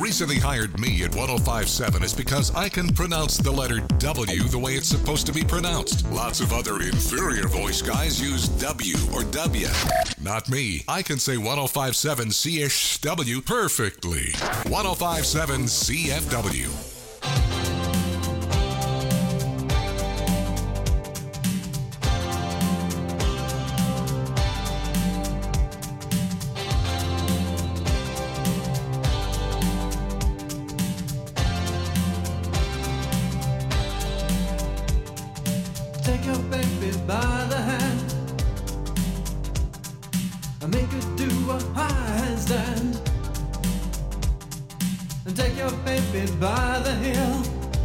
reason they hired me at 1057 is because I can pronounce the letter W the way it's supposed to be pronounced. Lots of other inferior voice guys use W or W. Not me. I can say 1057 CSW perfectly. 1057 CFW. Take your baby by the hand and make her do a handstand. And take your baby by the heel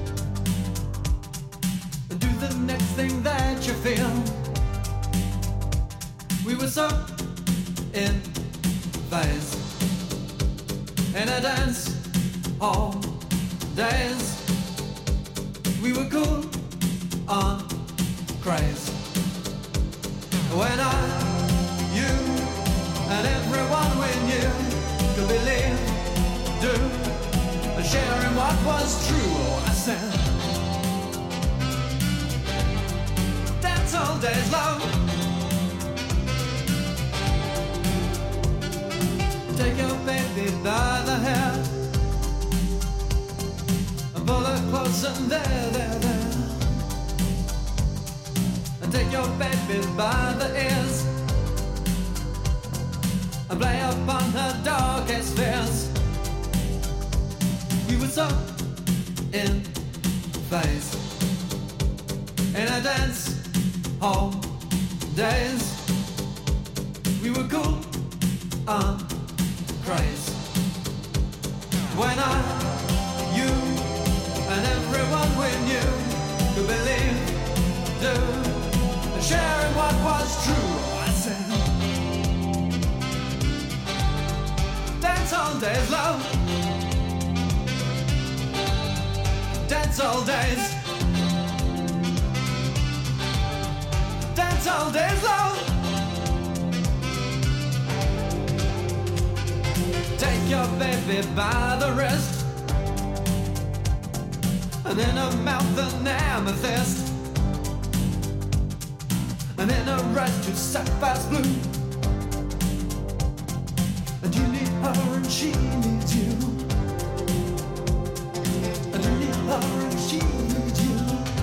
and do the next thing that you feel. We were so in phase in a dance all days. We were cool on craze. When I, you, and everyone we knew could believe, do, and share in what was true. Oh, I said, dance all days long. Take your baby by the hair and pull her close and there. Take your baby by the ears and play upon her darkest fears. We were so in phase in a dance hall days. We were cool on craze. When I, you, and everyone we knew could believe, do, sharing what was true. I said, dance all days, love. Dance all days. Dance all days, love. Take your baby by the wrist and in her mouth an amethyst. And in a red to sapphire's blue. And you need her and she needs you. And you need her and she needs you.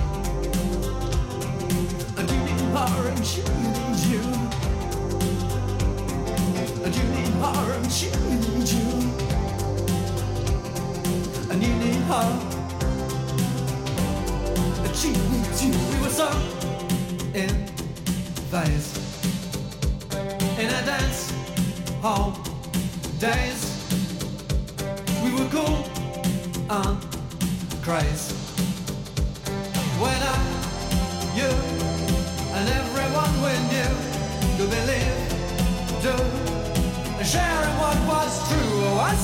And you need her and she needs you. And you need her and she needs you. And you need her and she needs you. We were so in phase in a dance hall days. We were cool on craze. When I, you, and everyone we knew could believe, do, and sharing what was true. Oh, I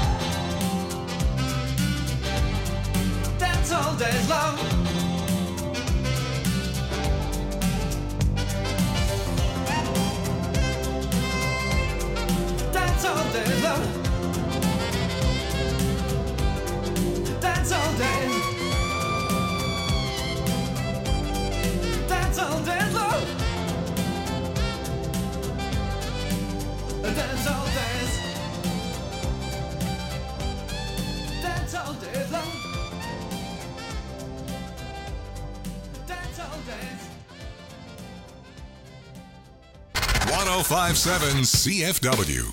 said, dance all days long. Dance all day long. Dance all day. Dance all day long. Dance all days. Dance all day long. Dance all days. 1057 CFW.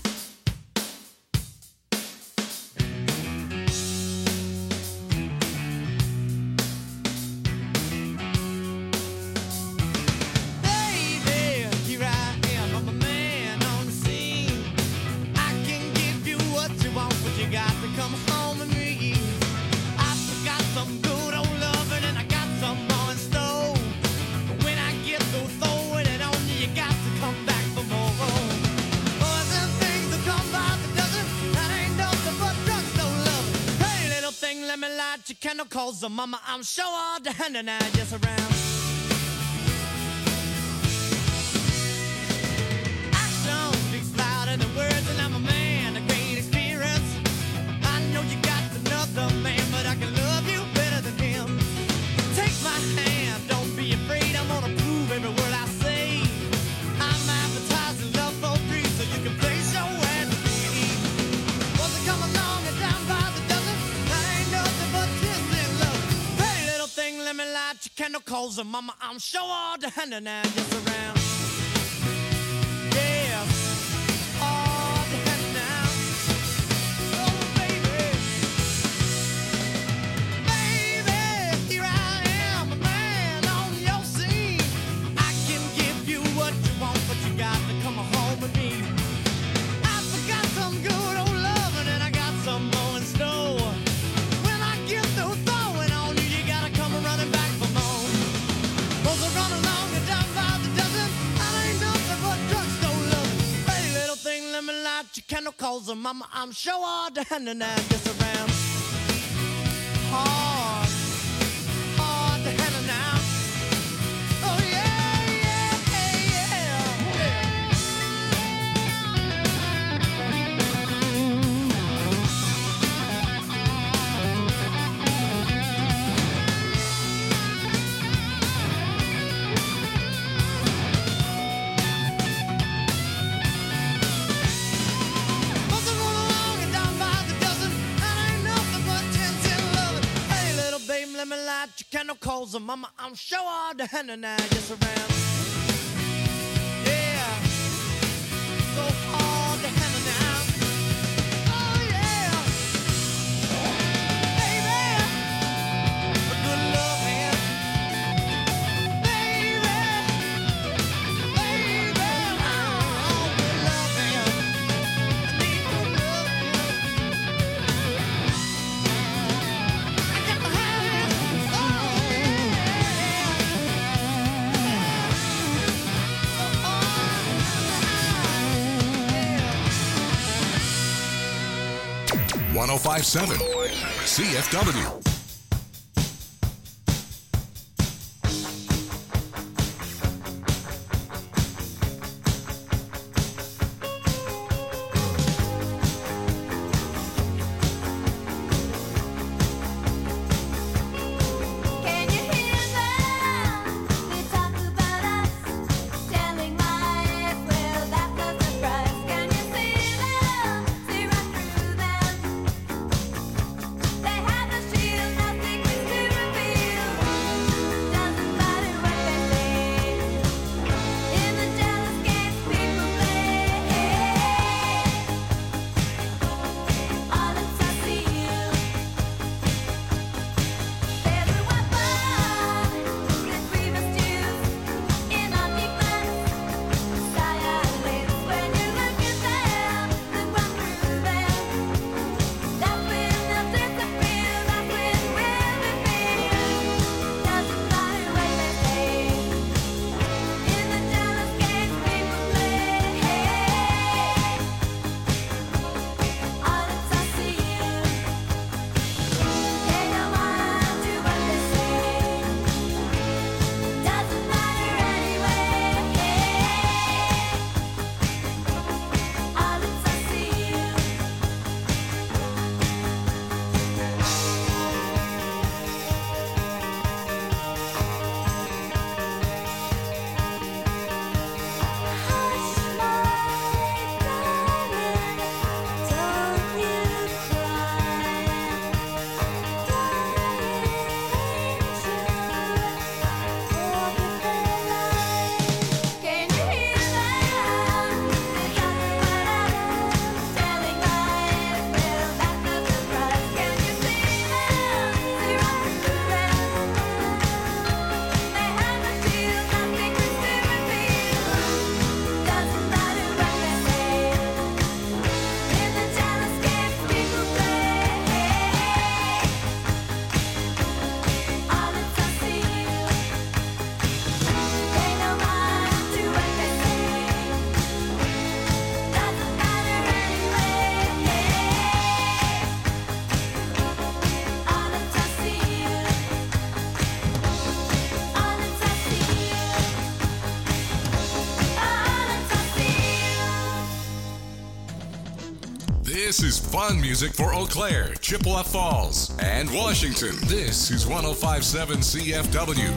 Candle calls her mama, I'm sure all the hand and I just around. Action speaks louder than words, and I'm a man of great experience. I know you got calls her mama. I'm sure all the hand and I just around. Yeah, all the hand now. Oh, baby. Baby, here I am, a man on your scene. I can give you what you want, but you got to come home with me. I forgot some good old loving and I got some more in store. When I get through throwing on you, you gotta come running back for more. Those are run along and down by the dozen. I ain't nothing but drugstore loving. Pretty little thing, let me light your candle, calls her mama. I'm sure all the hand and I gets around. Hard, hard to handle now. Oh yeah, yeah, yeah, yeah. Must have run along and down by the dozen. That ain't nothing but 10 loving. Hey, little baby, let me light your candle, calls her mama. I'm sure all the hand and I just around. Yeah, so hard to handle now. Oh yeah, baby, a good loving, baby, baby, oh, good loving. I need good loving. I got to have it. Oh yeah. 1057 CFW. Can you hear them? They talk about us, telling lies. Well, that's no surprise. Can you see them? See right through them. They have no shield, no secrets to reveal. Doesn't matter what they say. In the jealous games people play, all the time see you. There's a weapon that we must use in our defense. Silence when you look at them, then run through them. That's when they'll disappear. That's when we'll be free. Doesn't matter what they say. In the jealous games people play, all the time see you. Pay no mind to what they say. Doesn't matter anyway. All the time see you. Hush, my darling, don't you cry. Can you hear them? They talk about us, telling lies. Well, that's no surprise. Can you see them? See right through them. They have no shield, no secrets to reveal. Doesn't matter what they say. In the jealous games people play, all the time see you. Pay no mind to what they say. Doesn't matter anyway. All the time see you. All the time see you. All the time see you. This is fun music for Eau Claire, Chippewa Falls, and Washington. This is 1057 CFW.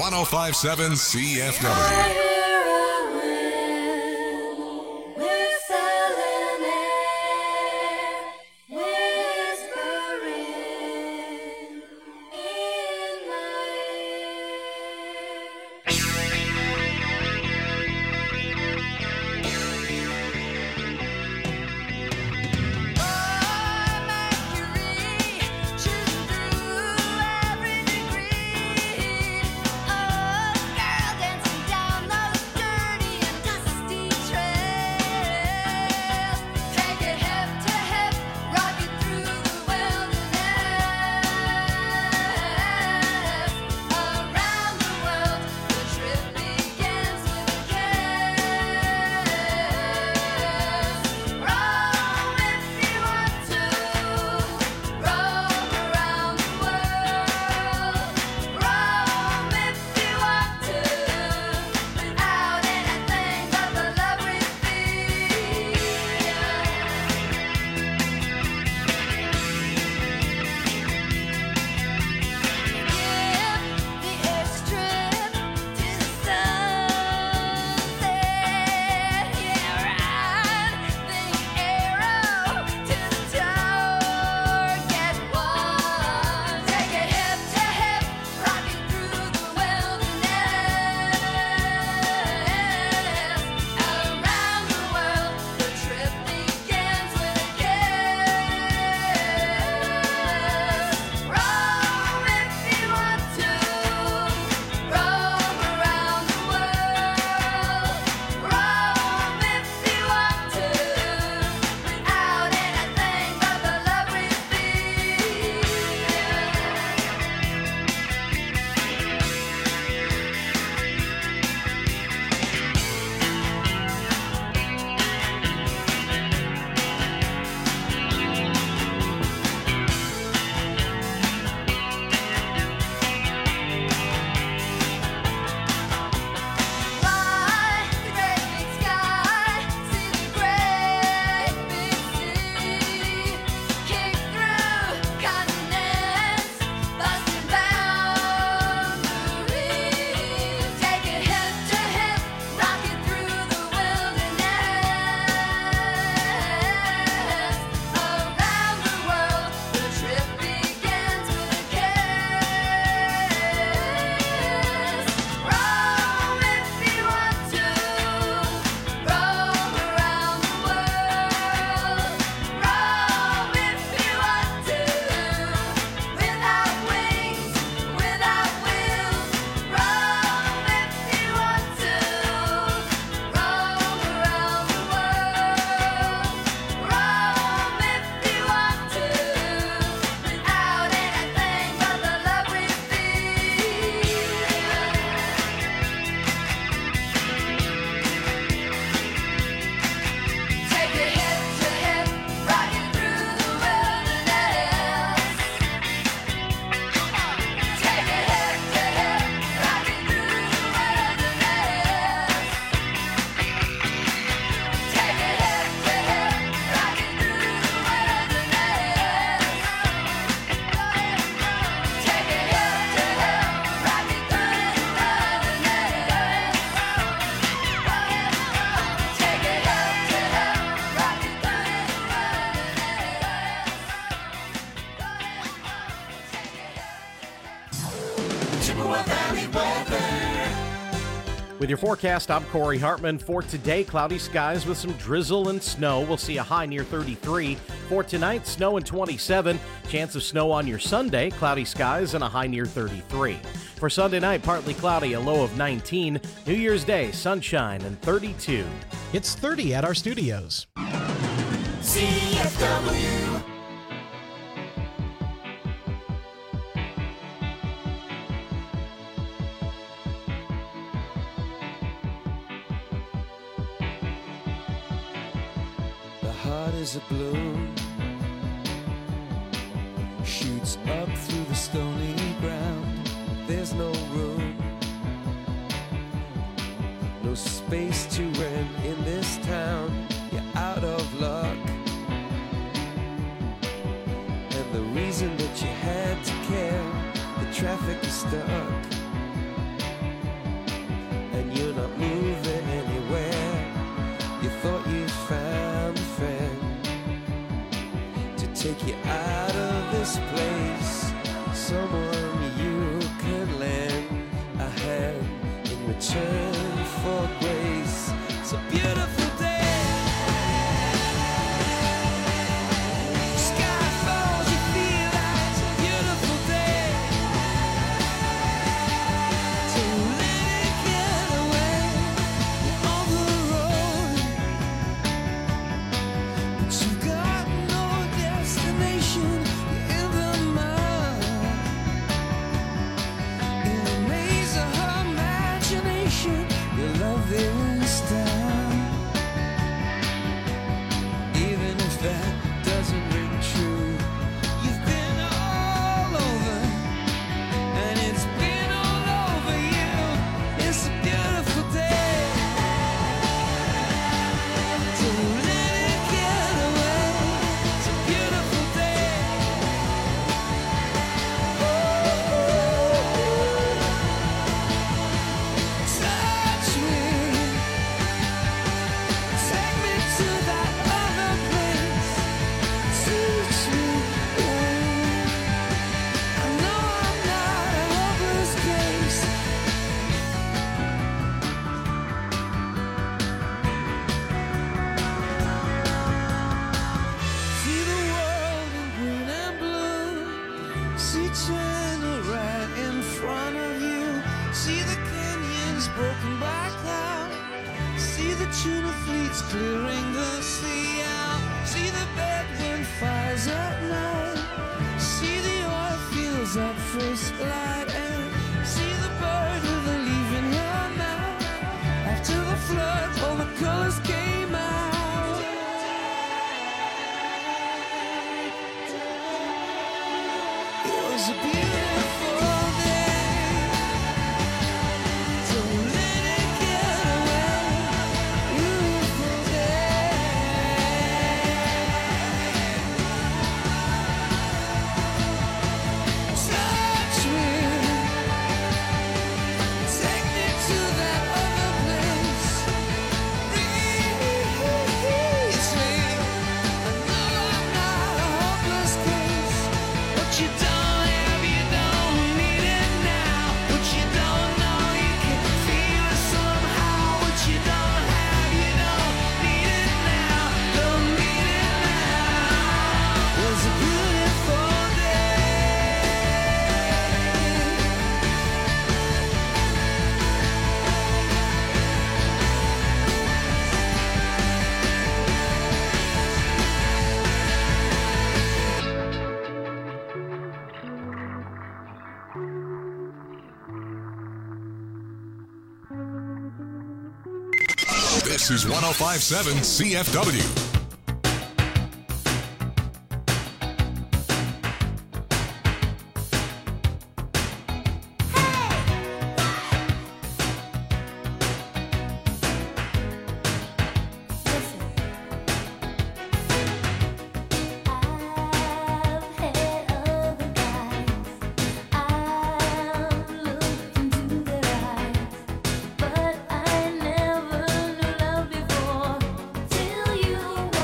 1057 CFW. With your forecast, I'm Corey Hartman. For today, cloudy skies with some drizzle and snow. We'll see a high near 33. For tonight, snow and 27. Chance of snow on your Sunday, cloudy skies and a high near 33. For Sunday night, partly cloudy, a low of 19. New Year's Day, sunshine and 32. It's 30 at our studios. CFW. The heart is a balloon, shoots up through the stony ground. There's no room, no space to rent in this town. You're out of luck, and the reason that you had to care, the traffic is stuck. take you out of this place. Someone you can lend a hand in return for grace. It's a beautiful day. Sky falls, you feel like it's a beautiful day. To let it get away on the road. But you've got no destination, you're in the mud. In a maze of her imagination, your love is down. Even if that doesn't ring true, you've been all over, and it's been all over you. It's a beautiful day. To let it get away. It's a beautiful day. Touch me, take me to that other place. Teach me, I know I'm not a hopeless case. See the world in green and blue. See China right in front of you. See the canyons broken by cloud. See the tuna fleets clearing the sea out. See the bedroom fires at night. See the oil fields at first light. And see the bird with a leaf in her mouth. After the flood, all the colors came out. It was a beautiful day. So let it get away. Beautiful day. Touch me. Take me to that other place. Reach me. I know I'm not a hopeless case. What you don't have, you don't need it now. What you don't know, you can feel it somehow. What you don't have, you don't need it now. Don't need it now. It was a beautiful day. This is 1057 CFW. I've had other guys. I've looked into their eyes, but I never knew love before till you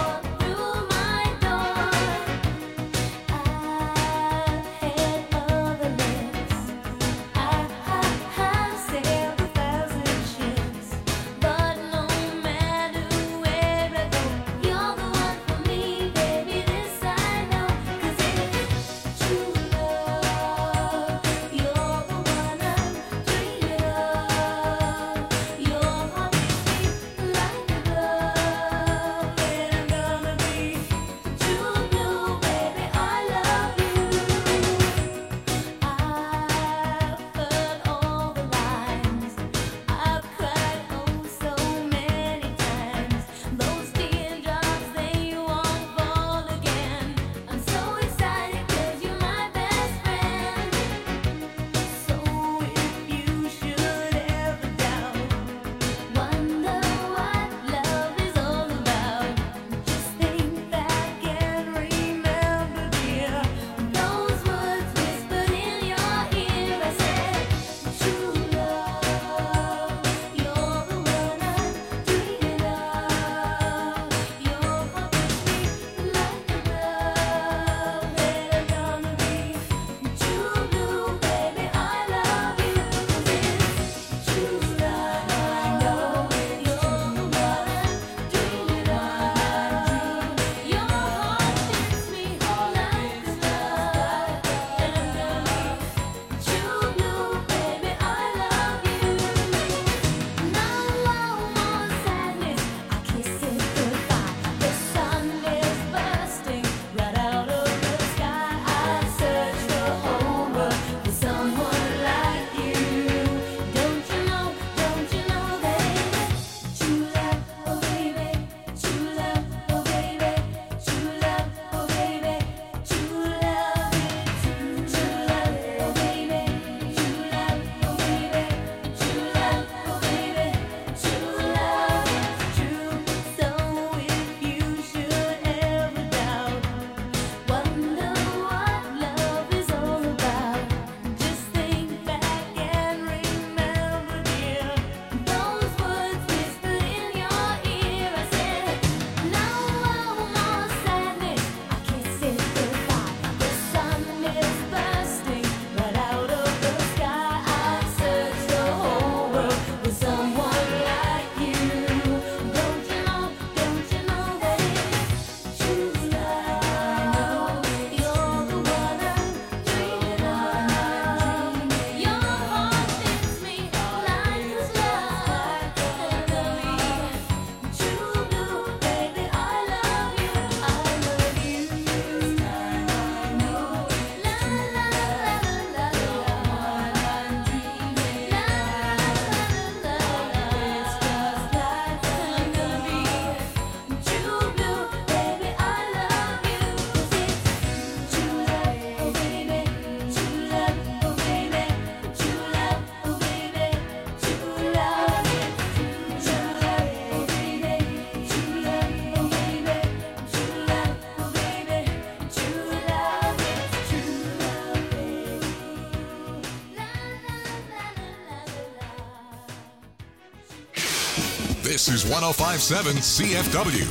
This is 1057 CFW.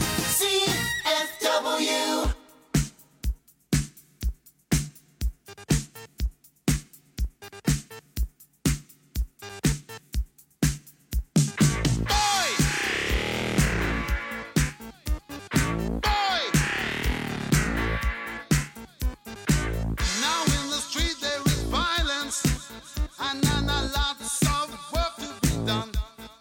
CFW. Now in the street there is violence, and lots of work to be done.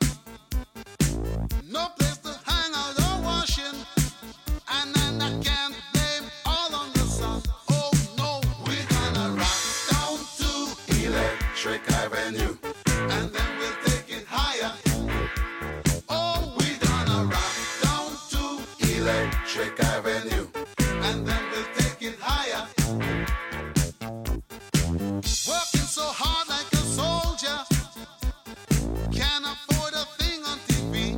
No place to hang out or washing, and I can't blame all on the sun. Oh no, we're gonna rock down to Electric Avenue, and then we'll take it higher. Oh, we're gonna rock down to Electric Avenue, and then we'll take it higher. Working so hard like a soldier, can't afford a thing on TV.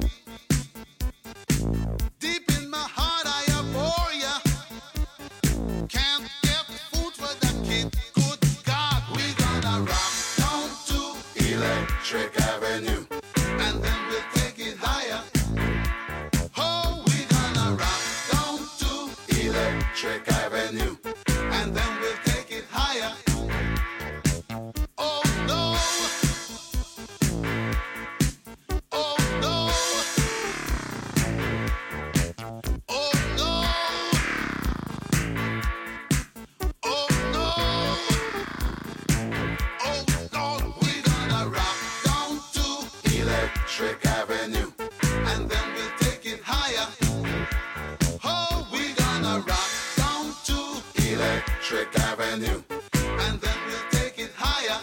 Deep in my heart I abhor ya. Can't get food for that kid. Good God, we gonna rock down to Electric Avenue, and then we'll take it higher. Oh, we gonna rock down to Electric Avenue, and then we'll take it higher. Oh no. Oh no. Oh no. Oh no. Oh Lord, we're gonna rock down to Electric Avenue, and then we'll take it higher. Oh, we're gonna rock down to Electric Avenue, and then we'll take it higher.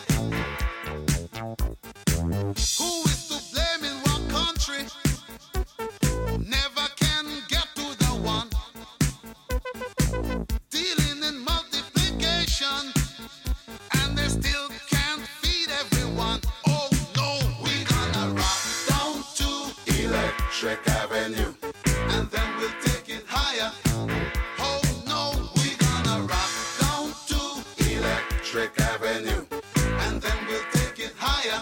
Who is to blame in what country? Never can get to the one. Dealing in multiplication, and they still can't feed everyone. Oh no, we're gonna rock down to Electric Avenue, and then we'll take it higher. Oh no, we're gonna rock down to Electric Avenue, and then we'll take it higher.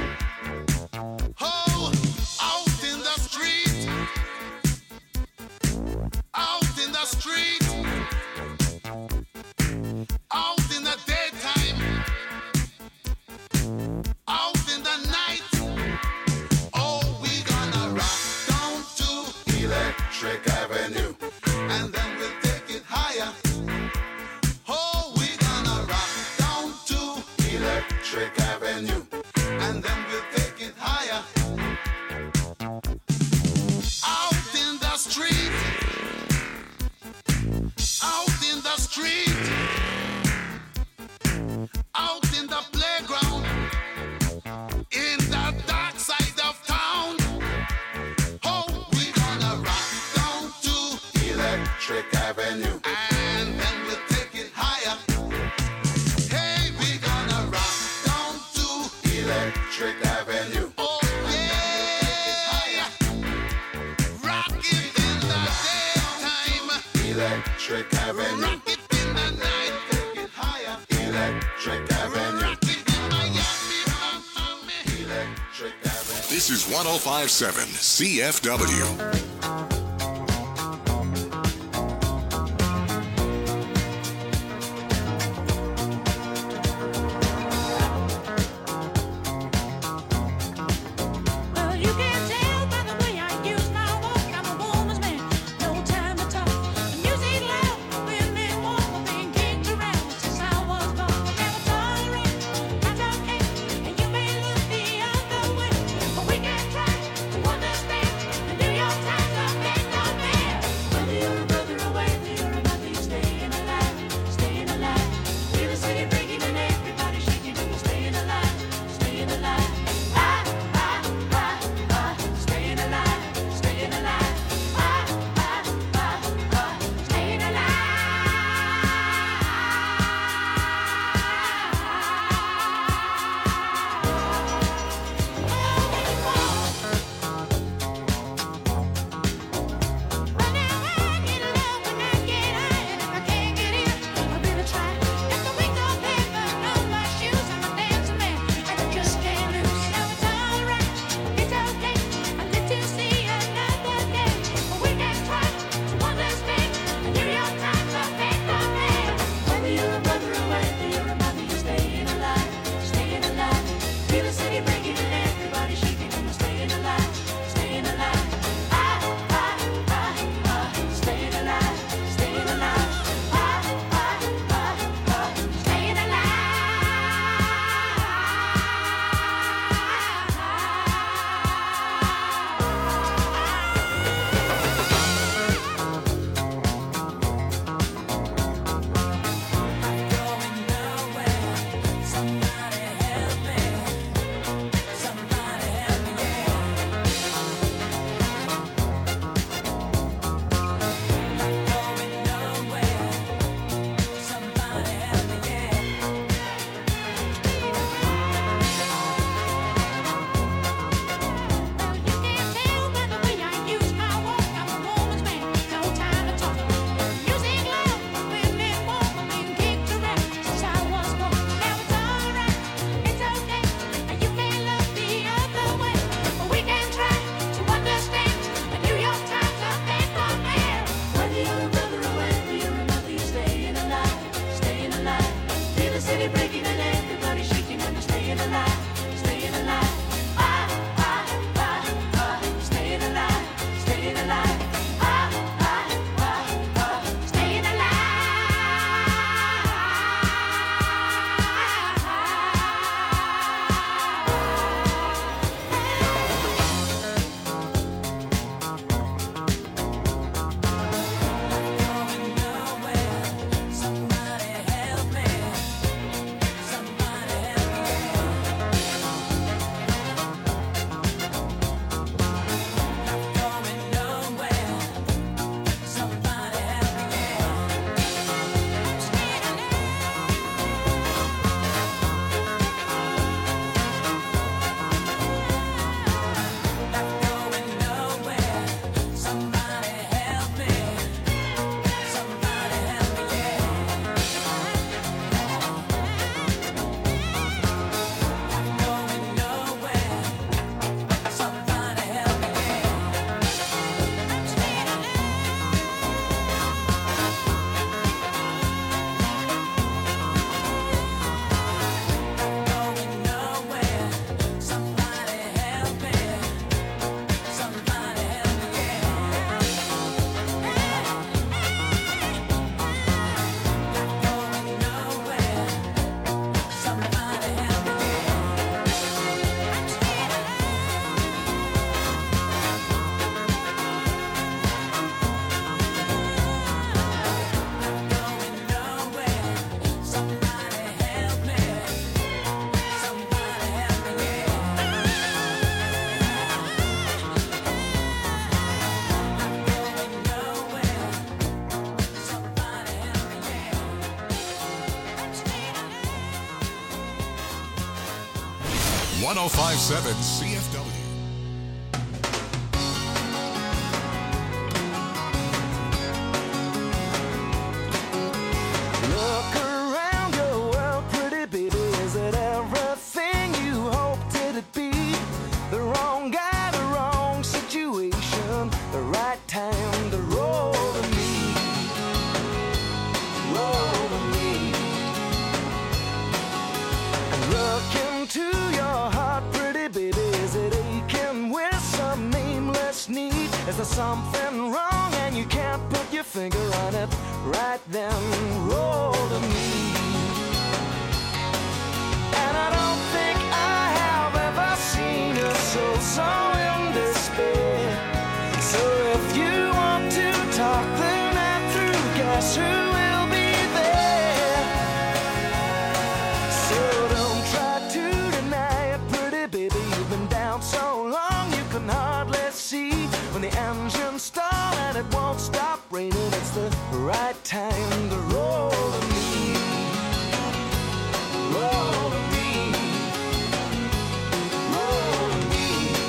Oh, out in the street, out in the street, out in the daytime, out in the night. Oh, we gonna rock down to Electric Avenue, and then we'll take it higher. Oh, we gonna rock down to Electric Avenue, and then we'll take it higher. Out in the street, out in the street, out in the playground, in the dark side of town. Oh, we gonna rock down to Electric Avenue, and then we'll take it higher. Hey, we gonna rock down to Electric Avenue. Oh yeah, rock it in the daytime, Electric Avenue. Rock it in the night, take it higher, Electric Avenue. Rock it in Miami, Electric Avenue. This is 1057 CFW. Well, you can tell by the way I use my walk, I'm a woman's man, no time to talk. Music loud, women walk, being kicked around since I was born. Never tolerate, I don't hate, and you may look the other way, but we can try to understand. The New York Times are 1057 CFW. Look around your world, pretty baby. Is it everything you hoped it'd be? The wrong guy, the wrong situation, the right time to roll to me. Roll to me. And look into your heart, pretty baby. Is it aching with some nameless need? Is there something wrong and you can't put your finger on it? Right then, roll to me. And I don't think I have ever seen a soul so in despair. So if you want to talk the night through, guess who will be there? So don't try to deny it, pretty baby. You've been down so long you can hardly see. When the engines stall and it won't stop raining, it's the right time to roll to me. Roll to me. Roll to me.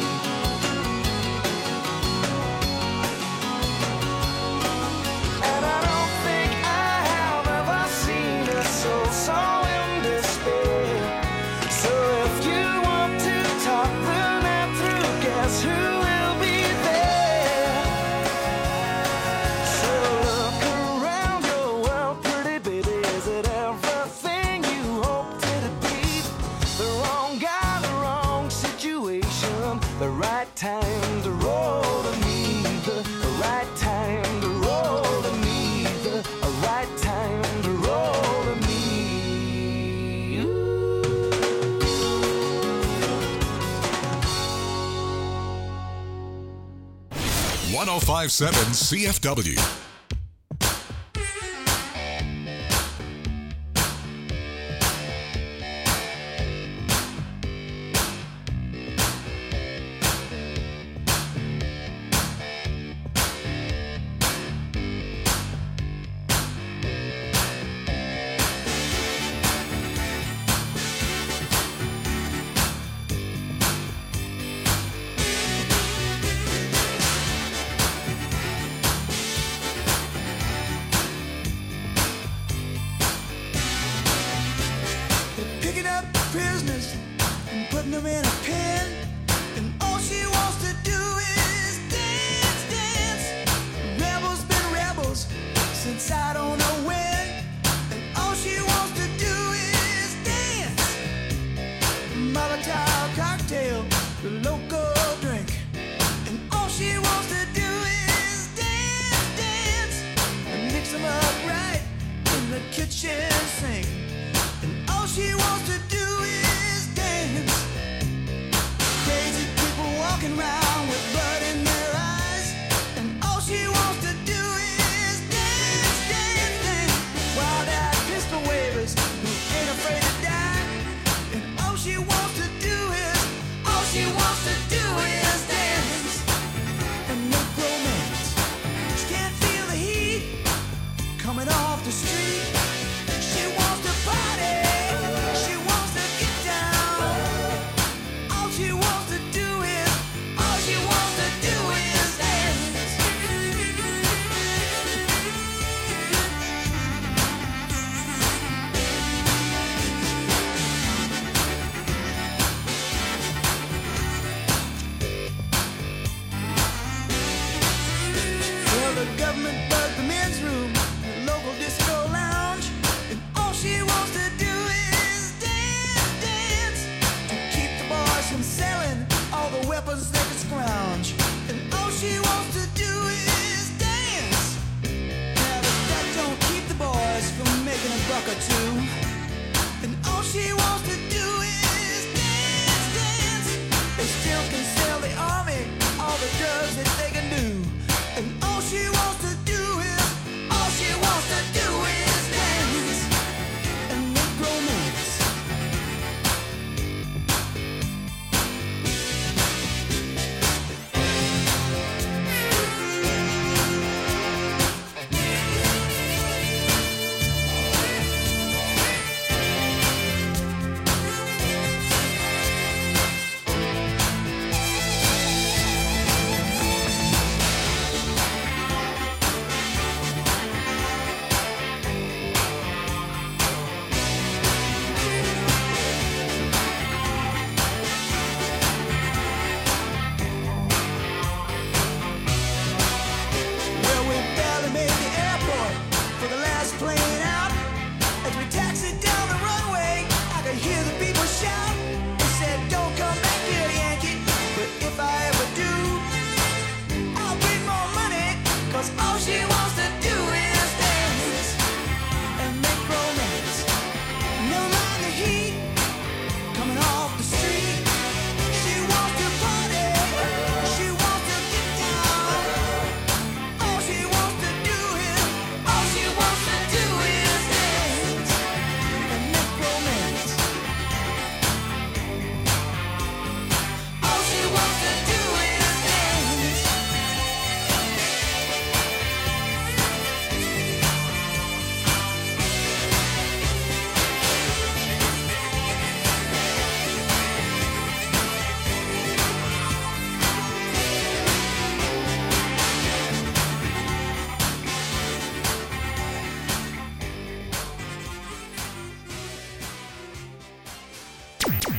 And I don't think I have ever seen a soul so in despair. So if you want to talk the night through, guess who will be there? So look around your world, pretty baby. Is it everything you hoped it'd be? The wrong guy, the wrong situation, the right time to roll to me. The right time to roll to me. The right time to roll to me. Ooh. 1057 CFW. Picking up prisoners and putting them in a pen, and all she wants to do is dance, dance. Rebels been rebels since I don't know when, and all she wants to do is dance. Molotov cocktail, the local drink, and all she wants to do is dance, dance, and mix them up right in the kitchen sink. And all she wants to do is dance. Crazy people walking around with blood in their eyes. And all she wants to do is dance, dance, dance. Wild-eyed pistol wavers who ain't afraid to die. And all she wants to do is, all she wants to do is dance. And make romance. She can't feel the heat coming off the street. She wants to party. She wants to get down. All she wants to do is, all she wants to do is dance. Well, the government bugged the men's room, the local disco lounge.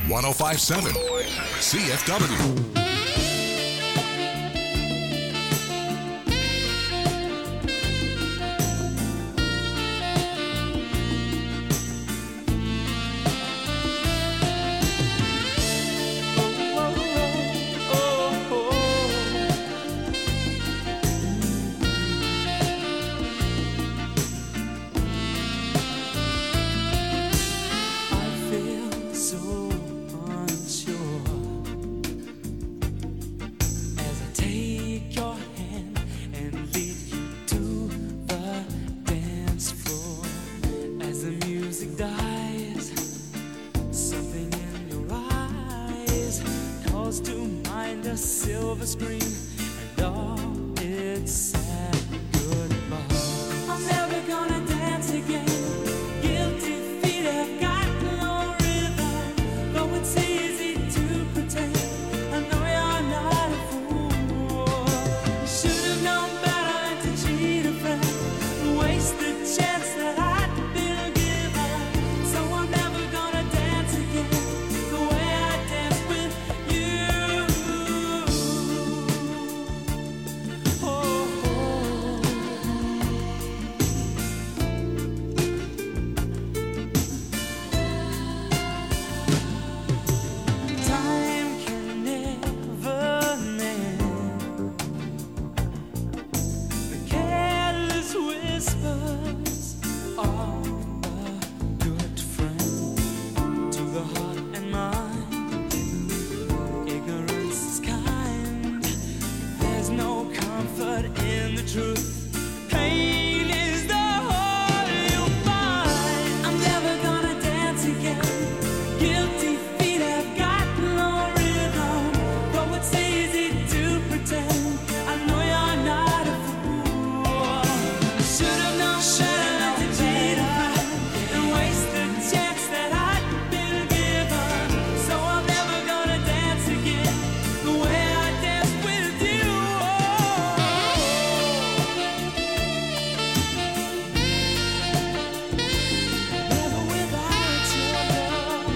1057 CFW. I feel so unsure as I take your hand and lead you to the dance floor. As the music dies, something in your eyes calls to mind a silver screen and all its sad goodbye. I'm never gonna dance again. Guilty feet have got no rhythm. Though it's easy to pretend, I know you're not a fool. You should have known better than to cheat a friend, waste the chance that I'd been given. So I'm never gonna dance again the way I danced with you. Oh, time can never mend the careless whispers of a good friend to the heart and mind. Ignorance is kind. There's no comfort in the truth. Pain is the whole you'll find. I'm never gonna dance again. Guilty feet have got no rhythm. Though it's easy to pretend, I know you're not a fool. Should have known better to cheat a friend and waste the chance that I'd been given. So I'm never gonna dance again the way I danced with you. Never without your love.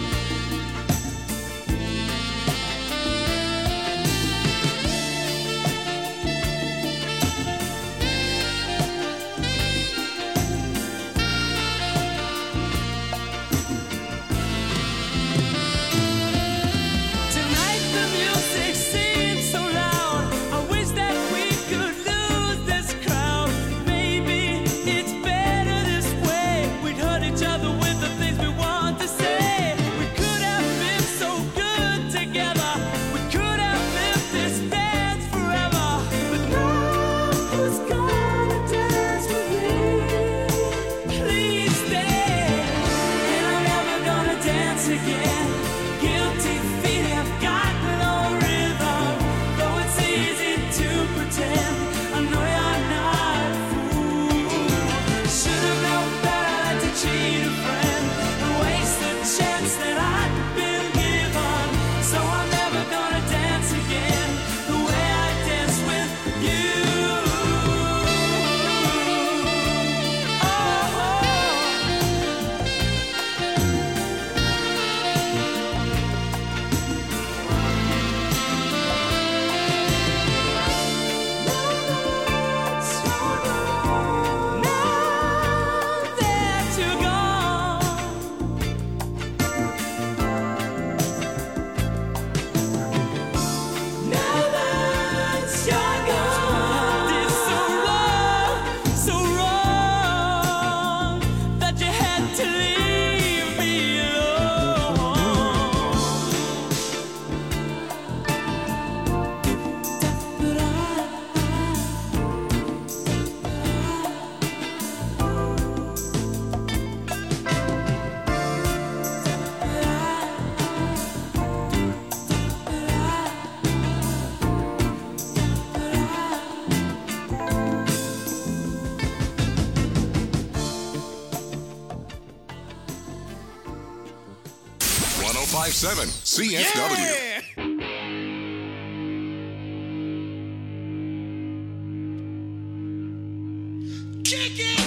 Tonight the music seems so loud. I wish that we could lose this crowd. Maybe it's better this way. We'd hurt each other with the things we want to say. We could have been so good together. We could have lived this dance forever. But now who's gonna dance with me? Please stay. And I'm never gonna dance again. Guilty feet have got no rhythm. Though it's easy to pretend, I know you're not a fool. Should have known better to cheat a friend and waste the chance that I'd been given. So I'm never gonna dance again the way I danced with you. Now that you're gone, now that you're gone, did so wrong that you had to leave me Seven CFW. Kick it!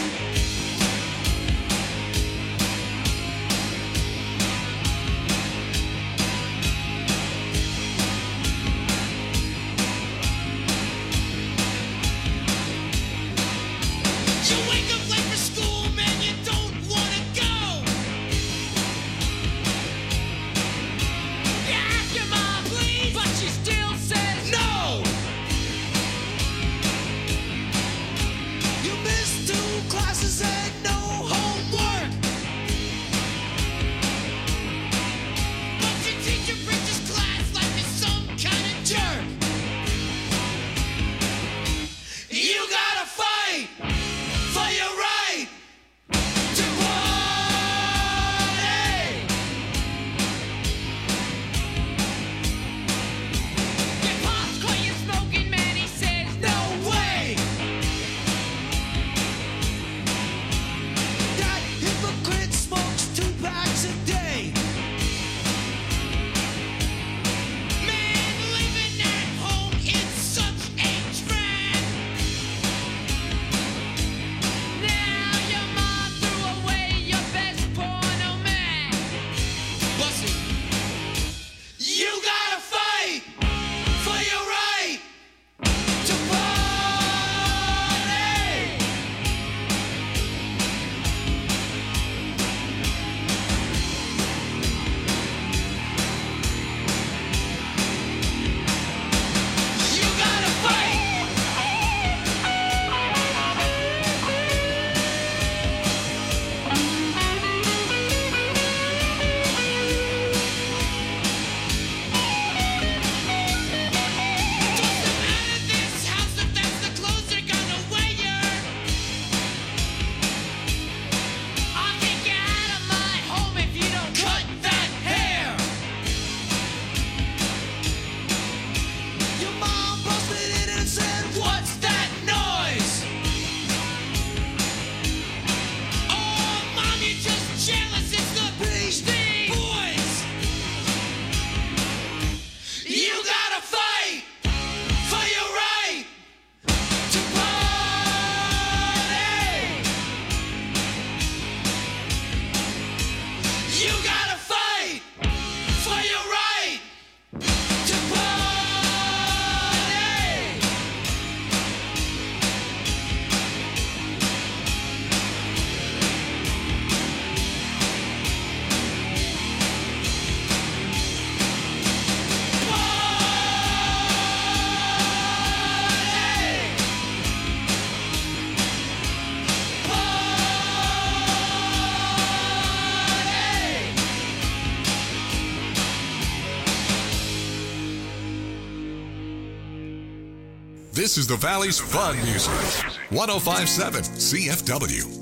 This is the Valley's fun music. 105.7 CFW.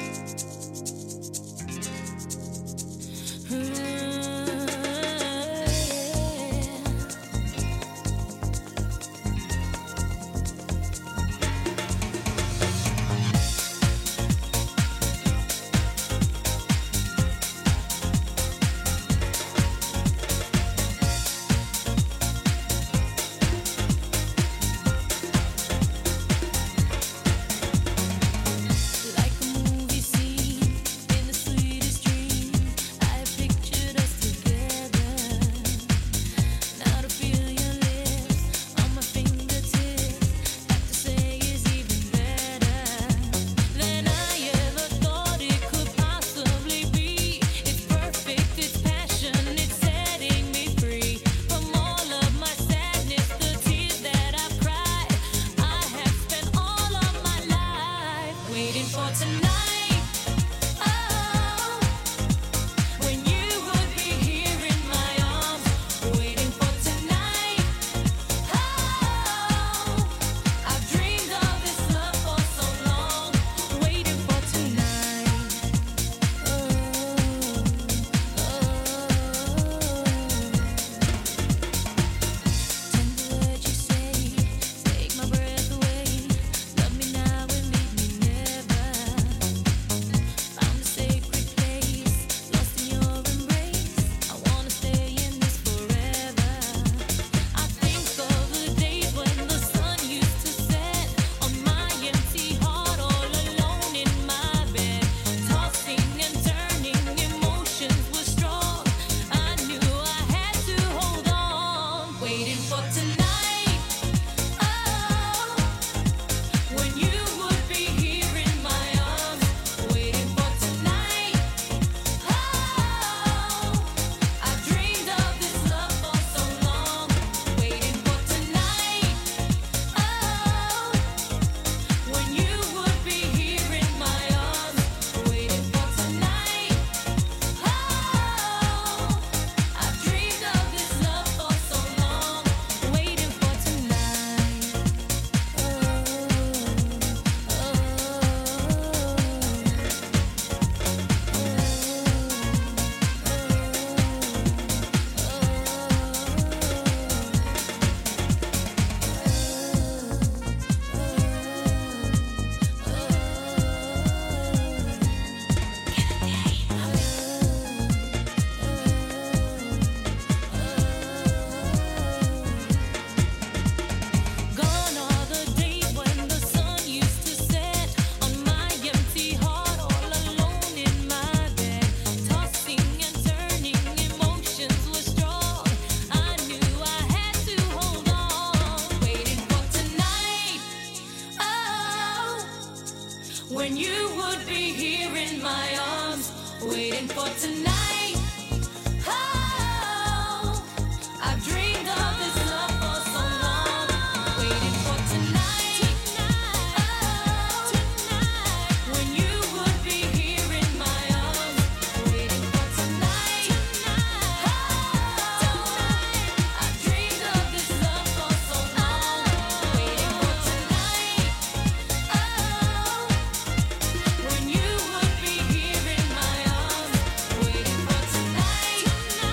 Like a movie scene in the sweetest dream, I have pictured us together. Now to feel your lips on my fingertips, have to say is even better than I ever thought it could possibly be. It's perfect, it's passion, it's setting me free from all of my sadness, the tears that I've cried. I have spent all of my life waiting for tonight. Oh, when you would be here in my arms, waiting for tonight. Oh, I've dreamed of this love for so long, waiting for tonight. Tender words you say, take my breath away. Love me now and leave me never. Found a sacred place, lost in your embrace. I wanna stay in this forever. I think of the days when the sun used to set on my empty heart, all alone in my bed, tossing and turning, emotions were strong. I knew I had to hold on, waiting for tonight. Oh, when you would be here in my arms, waiting for tonight. Oh, I've dreamed of this love for so long, waiting for tonight. Oh, when you would be here in my arms, waiting for tonight. Oh, I've dreamed of this love for so long, waiting for tonight. Gone are the days when the sun used to set on my empty heart, all alone in my bed, tossing and turning, emotions were strong. I knew I had to hold on, waiting for tonight. Oh, when you would be here in my arms, waiting for tonight. Oh, I've dreamed of this love for so long, waiting for tonight. Oh, when you would be here in my arms, waiting for tonight. Oh, I've dreamed of this love for so long, waiting for tonight. Oh, when you would be here in my arms, waiting for tonight.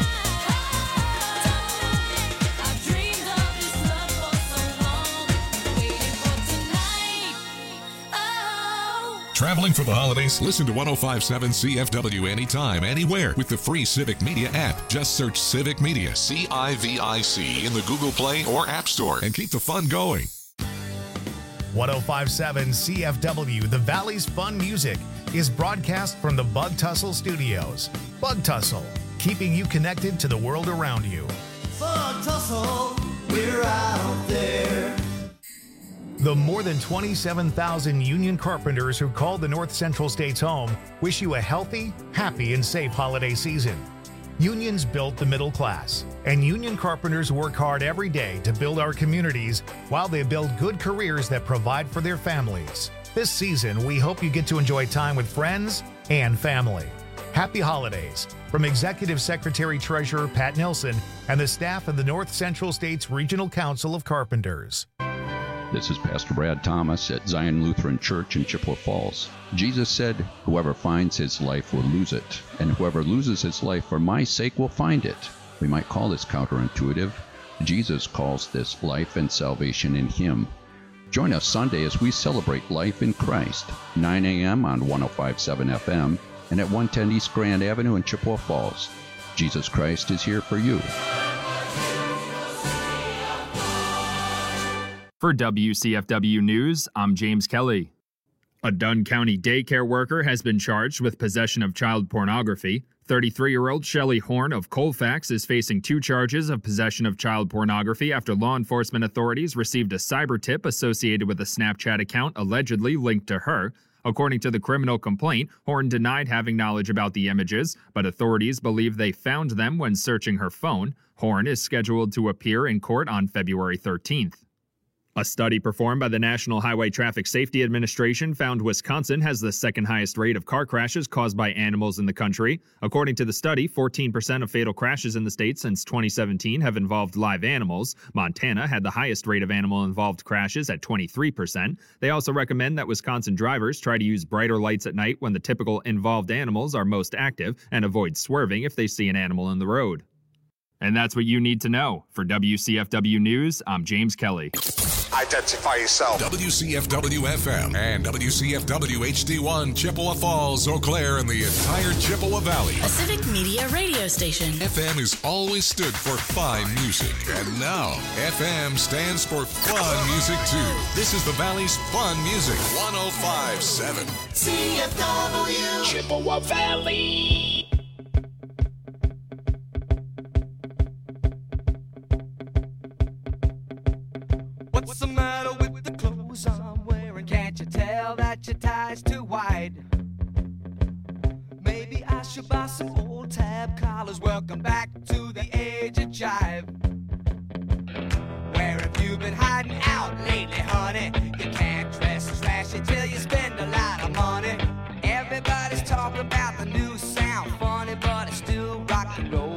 I've dreamed of this love for so long, waiting for tonight. Oh. Traveling for the holidays? Listen to 105.7 CFW anytime, anywhere with the free Civic Media app. Just search Civic Media, CIVIC, in the Google Play or App Store and keep the fun going. 1057 CFW, the Valley's fun music, is broadcast from the Bug Tussle Studios. Bug Tussle, keeping you connected to the world around you. Bug tussle, we're out there. The more than 27,000 union carpenters who call the North Central States home wish you a healthy, happy, and safe holiday season. Unions built the middle class, and union carpenters work hard every day to build our communities while they build good careers that provide for their families. This season, we hope you get to enjoy time with friends and family. Happy holidays from Executive Secretary Treasurer Pat Nilsson and the staff of the North Central States Regional Council of Carpenters. This is Pastor Brad Thomas at Zion Lutheran Church in Chippewa Falls. Jesus said, "Whoever finds his life will lose it, and whoever loses his life for my sake will find it." We might call this counterintuitive. Jesus calls this life and salvation in him. Join us Sunday as we celebrate life in Christ, 9 a.m. on 105.7 FM and at 110 East Grand Avenue in Chippewa Falls. Jesus Christ is here for you. For WCFW News, I'm James Kelly. A Dunn County daycare worker has been charged with possession of child pornography. 33-year-old Shelley Horn of Colfax is facing 2 charges of possession of child pornography after law enforcement authorities received a cyber tip associated with a Snapchat account allegedly linked to her. According to the criminal complaint, Horn denied having knowledge about the images, but authorities believe they found them when searching her phone. Horn is scheduled to appear in court on February 13th. A study performed by the National Highway Traffic Safety Administration found Wisconsin has the second highest rate of car crashes caused by animals in the country. According to the study, 14% of fatal crashes in the state since 2017 have involved live animals. Montana had the highest rate of animal-involved crashes at 23%. They also recommend that Wisconsin drivers try to use brighter lights at night when the typical involved animals are most active and avoid swerving if they see an animal in the road. And that's what you need to know. For WCFW News, I'm James Kelly. Identify yourself. WCFW-FM and WCFW-HD1, Chippewa Falls, Eau Claire, and the entire Chippewa Valley. A civic media radio station. FM has always stood for fine music. And now, FM stands for fun music, too. This is the Valley's fun music. 105.7. CFW Chippewa Valley. What's the matter with the clothes I'm wearing? Can't you tell that your tie's too wide? Maybe I should buy some old tab collars. Welcome back to the age of jive. Where have you been hiding out lately, honey? You can't dress trashy till you spend a lot of money. Everybody's talking about the new sound, funny, but it's still rock and roll.